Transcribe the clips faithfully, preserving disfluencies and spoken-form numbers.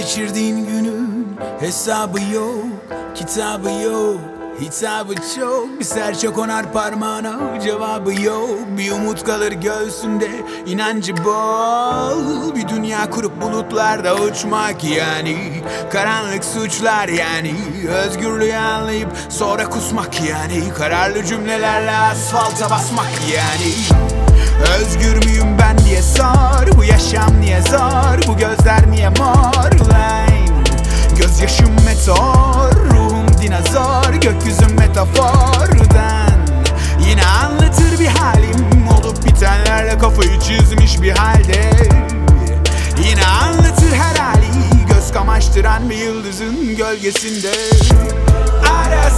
Geçirdiğin günün hesabı yok, kitabı yok, hitabı çok. Bir serçe konar parmağına, cevabı yok. Bir umut kalır göğsünde, inancı bol. Bir dünya kurup bulutlarda uçmak yani. Karanlık suçlar yani. Özgürlüğü anlayıp sonra kusmak yani. Kararlı cümlelerle asfalta basmak yani. Özgür müyüm ben diye sor. Bu yaşam niye zor? Bu gözler niye mor? Line. Gözyaşım meteor, ruhum dinozor, gökyüzüm metafordan. Yine anlatır bir halim, olup bitenlerle kafayı çizmiş bir halde. Yine anlatır her hali, göz kamaştıran bir yıldızın gölgesinde. Ara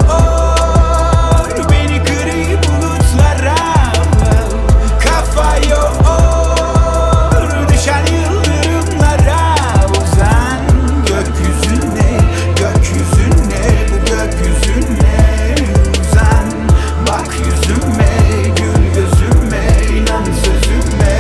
sor beni gri bulutlara, kafa yor düşen yıldırımlara. Uzan gökyüzüne, gökyüzüne, bu gökyüzüne. Uzan bak yüzüme, gül gözüme, inan sözüme.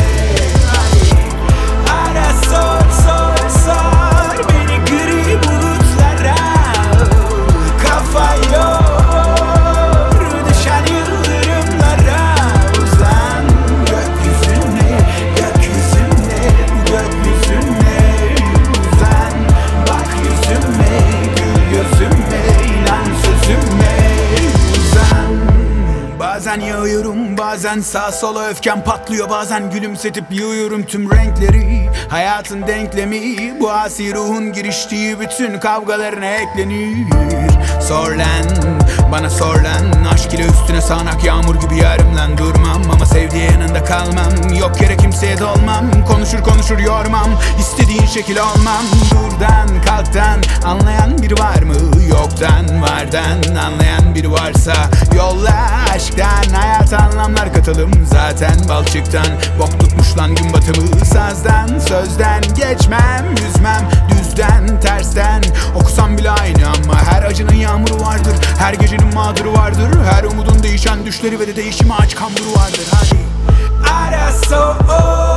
Ara sor sor sor beni gri bulutlara, kafa yor düşen yıldırımlara. Uzan gökyüzüne, gökyüzüne, bu gökyüzüne. Uzan bak yüzüme, gül gözüme, inan sözüme. Uzan. Bazen yağıyorum, bazen sağ sola öfkem patlıyor. Bazen gülümsetip yığıyorum tüm renkleri. Hayatın denklemi, bu asi ruhun giriştiği bütün kavgalarına eklenir. Sor lan, bana sor lan. Aşk ile üstüne sağanak yağmur gibi yarım lan. Durmam ama sevdiği yanında kalmam. Yok yere kimseye dolmam. Konuşur konuşur yormam. İstediğin şekil olmam. Buradan kalktan anlayan biri var mı? Yoktan vardan anlayan biri varsa yolla aşktan. Hayat anlamlar katalım zaten balçıktan. Bok tutmuş lan gün batımı sazdan. Sözden geçmem, yüzmem düzden tersten. Okusam bile aynı ama her acının yağmuru vardır. Her gecenin mağduru vardır. Her umudun değişen düşleri ve de değişime aç kamburu vardır. Hadi ara sor